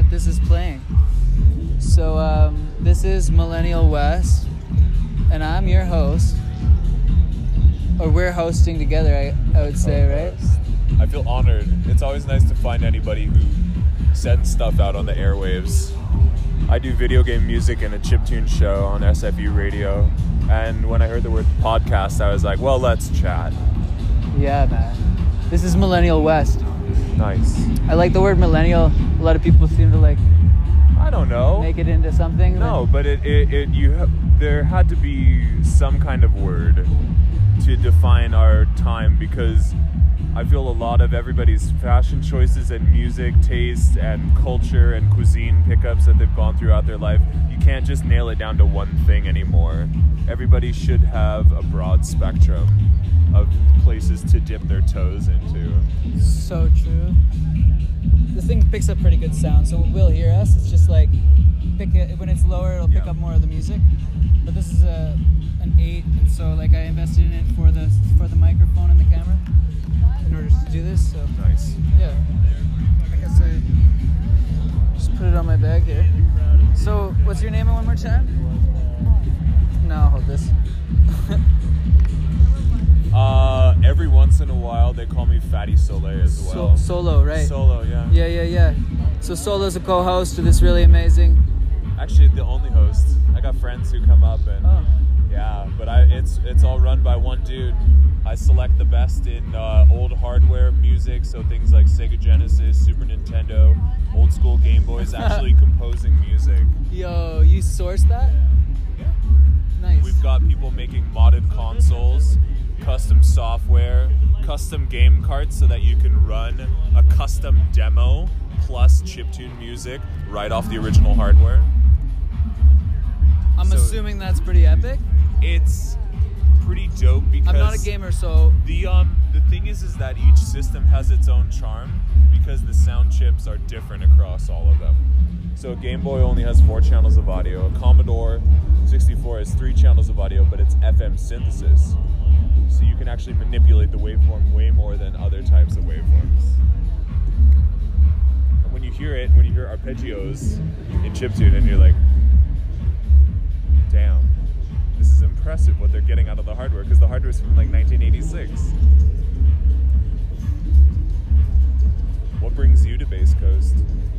that this is playing. So this is Millennial West, and I'm your host. Or we're hosting together, I would say, right? I feel honored. It's always nice to find anybody who sends stuff out on the airwaves. I do video game music and a chiptune show on SFU radio. And when I heard the word podcast, I was like, well, let's chat. Yeah, man. This is Millennial West. Nice. I like the word millennial. A lot of people seem to like... I don't know. Make it into something. No, but there had to be some kind of word to define our time, because I feel a lot of everybody's fashion choices and music taste and culture and cuisine pickups that they've gone throughout their life, you can't just nail it down to one thing anymore. Everybody should have a broad spectrum of places to dip their toes into. So true. This thing picks up pretty good sound, so it will hear us. It's just like when it's lower, it'll pick up more of the music. But this is an 8, and so like I invested in it for the microphone and the camera in order to do this. So nice. Yeah. I guess I just put it on my bag here. So what's your name one more time? No, I'll hold this. Every once in a while they call me Fatty Soleil as well. Solo, right? Solo, yeah. Yeah. So Solo's a co-host to this really amazing... Actually, the only host. I got friends who come up and... Oh. Yeah, but it's all run by one dude. I select the best in old hardware music, so things like Sega Genesis, Super Nintendo, old school Game Boys, actually composing music. Yo, you sourced that? Yeah. Nice. We've got people making modded consoles, custom software, custom game carts so that you can run a custom demo plus chiptune music right off the original hardware. I'm assuming that's pretty epic. It's pretty dope because I'm not a gamer, so the thing is that each system has its own charm because the sound chips are different across all of them. So a Game Boy only has 4 channels of audio. A Commodore 64 has 3 channels of audio, but it's FM synthesis. So you can actually manipulate the waveform way more than other types of waveforms. And when you hear arpeggios in chiptune, and you're like, damn, this is impressive what they're getting out of the hardware, because the hardware is from like 1986. What brings you to Bass Coast?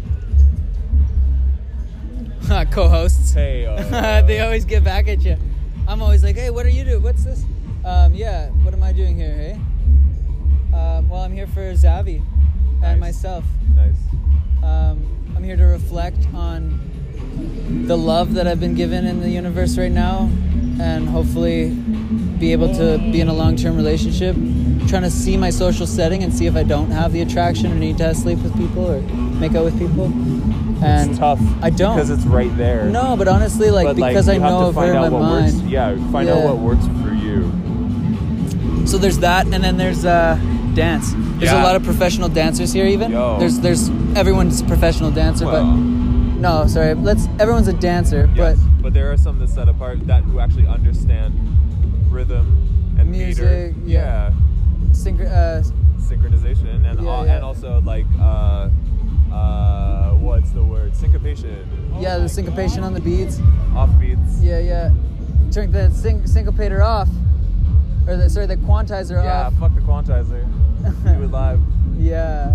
Co-hosts. Hey, they always get back at you. I'm always like, hey, what are you doing? What's this? Yeah, what am I doing here, hey? Well, I'm here for Xavi and myself. Nice. I'm here to reflect on the love that I've been given in the universe right now, and hopefully be able to be in a long-term relationship. I'm trying to see my social setting and see if I don't have the attraction or need to sleep with people or make out with people. And it's tough. I don't, because it's right there. No, but honestly, because I know of her in my mind. Find out what works for you. So there's that, and then there's dance. There's a lot of professional dancers here. Even there's everyone's a professional dancer, but no, sorry. Everyone's a dancer, yes, but there are some that set apart who actually understand rhythm and music. Meter. Yeah. Synchronization and also like what's the word? Syncopation. Yeah, the syncopation on the beats. Off beats. Yeah. Turn the syncopator off, or the quantizer off. Yeah, fuck the quantizer. Do it live. Yeah.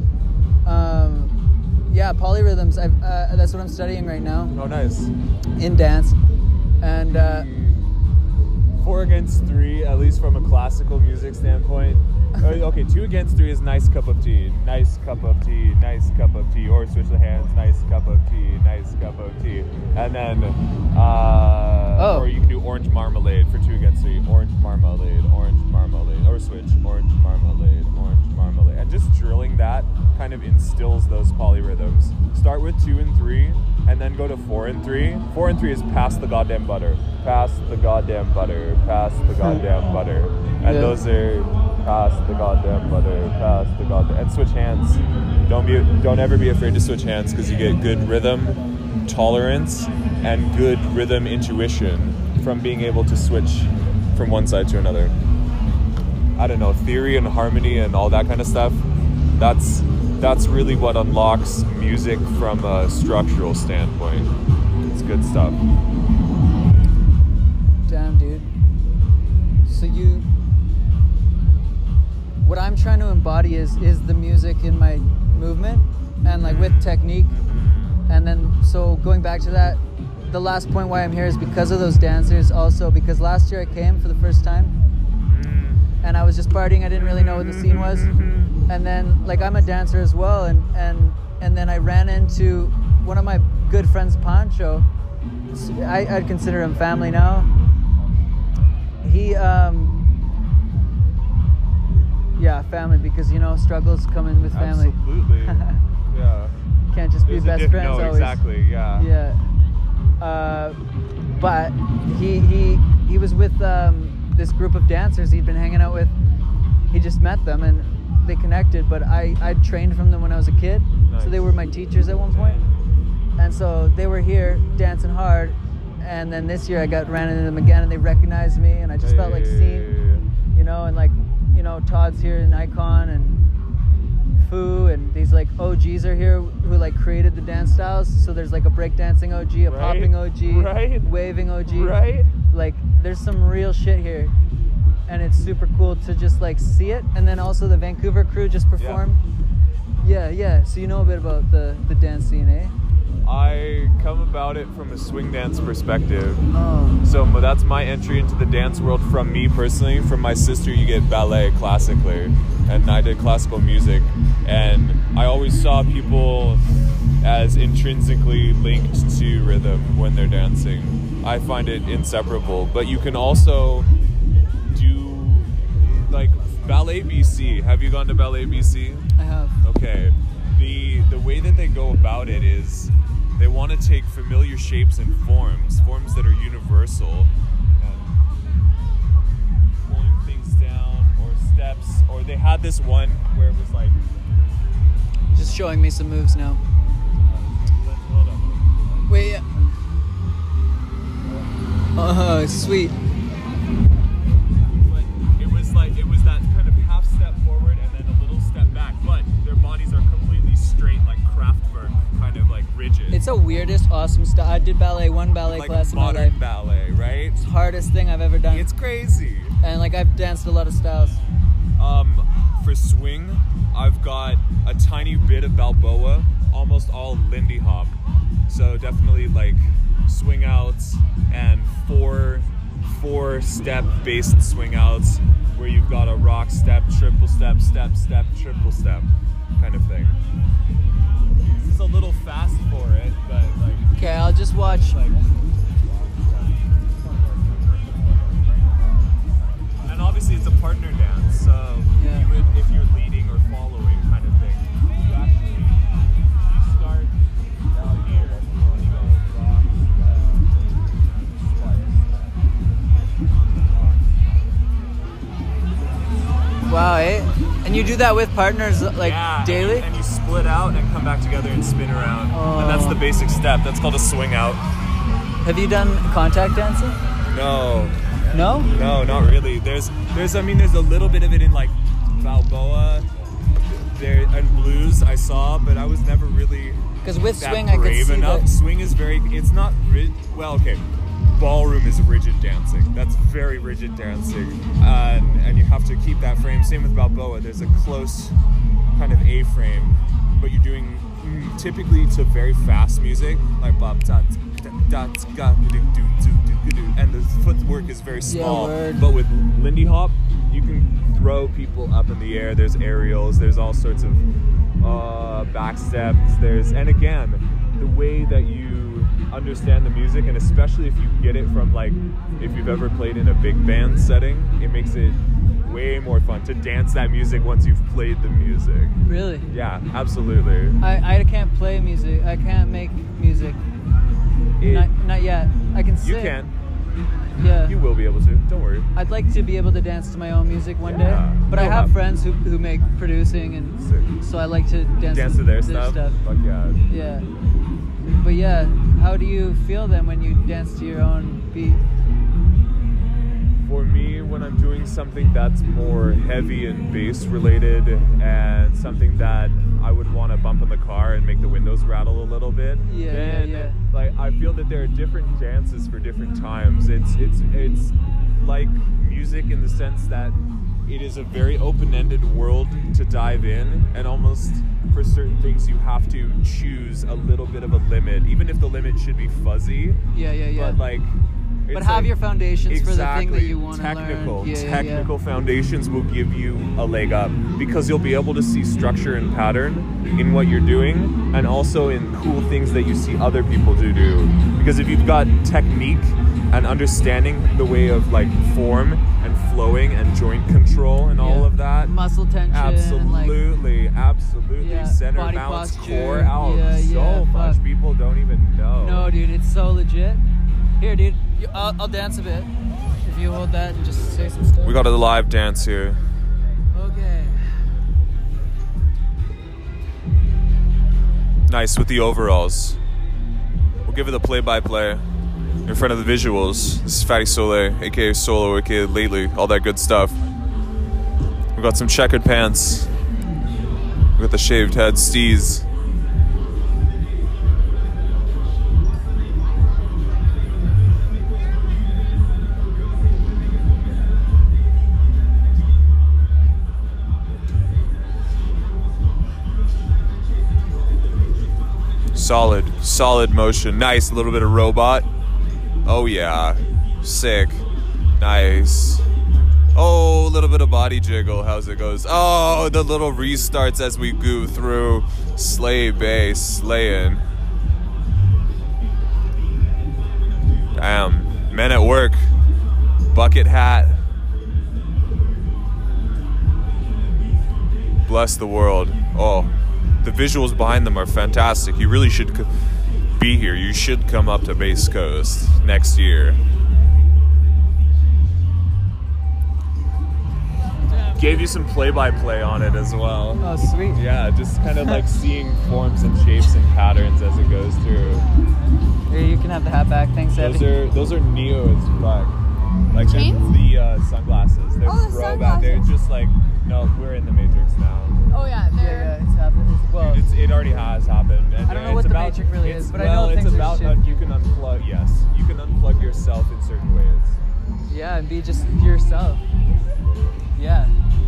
Polyrhythms. That's what I'm studying right now. Oh, nice. In dance, and 4 against 3, at least from a classical music standpoint. Okay, 2 against 3 is nice cup of tea, nice cup of tea, nice cup of tea, or switch the hands, nice cup of tea, nice cup of tea, and then or you can do orange marmalade for 2 against 3, orange marmalade, or switch orange marmalade, and just drilling that kind of instills those polyrhythms. Start with 2 and 3, and then go to 4 and 3. 4 and 3 is pass the goddamn butter, pass the goddamn butter, pass the goddamn butter, and those are pass the goddamn butter, pass the goddamn, and switch hands. Don't ever be afraid to switch hands, because you get good rhythm tolerance and good rhythm intuition from being able to switch from one side to another. I don't know, theory and harmony and all that kind of stuff. that's really what unlocks music from a structural standpoint. It's good stuff. Damn, dude. So what I'm trying to embody is the music in my movement and like with technique. And then so going back to that, the last point why I'm here is because of those dancers, also because last year I came for the first time and I was just partying. I didn't really know what the scene was. And then like I'm a dancer as well, and then I ran into one of my good friends, Pancho. I'd consider him family now. He family, because struggles come in with family. Absolutely. Yeah. Can't just be best friends no, always. Exactly. Yeah. Yeah. But he was with this group of dancers he'd been hanging out with. He just met them and they connected, but I trained from them when I was a kid. Nice. So they were my teachers at one point. And so they were here dancing hard, and then this year I ran into them again and they recognized me, and I just felt like seeing, and like, Todd's here in Icon, and Foo, and these like OGs are here who like created the dance styles. So there's like a breakdancing OG, a popping OG, waving OG. Right. Like there's some real shit here. And it's super cool to just like see it. And then also the Vancouver crew just performed. Yeah. So you know a bit about the dance scene, eh? I come about it from a swing dance perspective. Oh. So that's my entry into the dance world from me personally. From my sister, you get ballet classically, and I did classical music. And I always saw people as intrinsically linked to rhythm when they're dancing. I find it inseparable. But you can also do like Ballet BC. Have you gone to Ballet BC? I have. Okay. The way that they go about it is they want to take familiar shapes and forms that are universal, and pulling things down, or steps, or they had this one where it was like just showing me some moves now. Hold on. Wait, yeah. Oh, sweet. But it was that kind of half step forward and then a little step back, but their bodies are completely straight, like Kraftwerk, kind of like rigid. It's the weirdest, awesome stuff. I did one ballet like class in my life. Modern ballet, right? It's the hardest thing I've ever done. It's crazy. And like I've danced a lot of styles. For swing, I've got a tiny bit of Balboa, almost all Lindy Hop. So definitely like swing outs and four step based swing outs where you've got a rock step, triple step, step, step, triple step kind of thing. It's a little fast for it, but like. Okay, I'll just watch. And obviously it's a partner dance, so you would, if you're leading or following kind of thing, you actually start down here and you go rock, Wow, eh? And you do that with partners like daily? And you split out and come back together and spin around. Oh. And that's the basic step. That's called a swing out. Have you done contact dancing? No. No? No, not really. There's a little bit of it in like Balboa there and blues I saw, but I was never really because with swing I could see enough. Swing is it's not well, okay. Ballroom is rigid dancing. That's very rigid dancing, and you have to keep that frame. Same with Balboa. There's a close kind of A frame, but you're doing typically to very fast music like bop dot dot and the footwork is very small. But with Lindy Hop, you can throw people up in the air. There's aerials. There's all sorts of back steps. And again, the way that you understand the music, and especially if you get it from like if you've ever played in a big band setting, it makes it way more fun to dance that music once you've played the music. Really? Yeah, absolutely. I can't play music. I can't make music. Not yet. I can sing. You can. Yeah. You will be able to. Don't worry. I'd like to be able to dance to my own music one day. But I have friends who make producing, and so I like to dance to their stuff. Fuck yeah. Yeah. But yeah, how do you feel then when you dance to your own beat? For me, when I'm doing something that's more heavy and bass related and something that I would want to bump in the car and make the windows rattle a little bit, then like I feel that there are different dances for different times. It's like music in the sense that it is a very open-ended world to dive in, and almost for certain things you have to choose a little bit of a limit, even if the limit should be fuzzy. But like, but have your foundations for the thing that you want to learn. Technical foundations will give you a leg up, because you'll be able to see structure and pattern in what you're doing, and also in cool things that you see other people do. Because if you've got technique and understanding the way of like form and flowing and joint control and all of that, muscle tension, absolutely, center, body balance, posture, core out, so much people don't even know. No, dude, it's so legit. Here, dude, I'll dance a bit if you hold that and just say some stuff. We got a live dance here. Okay. Nice with the overalls. We'll give it a play-by-play in front of the visuals. This is Fatty Soleil, aka Solo, aka Lately, all that good stuff. We got some checkered pants. We got the shaved head steez. Solid motion. Nice, a little bit of robot. Oh yeah, sick, nice. Oh, a little bit of body jiggle. How's it goes? Oh, the little restarts as we go through. Slay bass, slaying. Damn, men at work. Bucket hat. Bless the world. Oh. The visuals behind them are fantastic. You really should be here. You should come up to Bass Coast next year. Gave you some play-by-play on it as well. Oh, sweet. Yeah, just kind of like seeing forms and shapes and patterns as it goes through. Here, you can have the hat back. Thanks, Evie. Those are neo as fuck. Like Chains? the sunglasses. They're the throwback. They're just like, no, we're in the Matrix now. Oh yeah, they're... It's happened. Well, Dude, it already has happened. And I don't know what the Matrix really is, but I know it's things about are shifting. you can unplug. Yes, you can unplug yourself in certain ways. Yeah, and be just yourself. Yeah.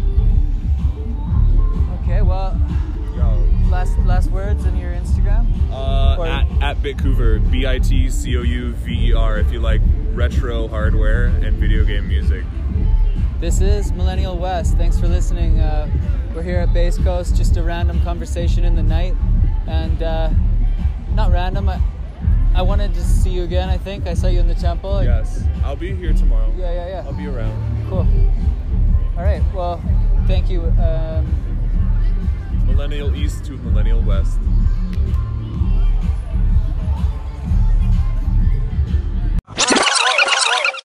Okay, well, last words on your Instagram? At Bitcouver, BITCOUVER, if you like retro hardware and video game music. This is Millennial West. Thanks for listening. We're here at Bass Coast, just a random conversation in the night. And not random, I wanted to see you again, I think. I saw you in the temple. Yes, I'll be here tomorrow. Yeah. I'll be around. Cool. All right, well, thank you. Millennial East to Millennial West.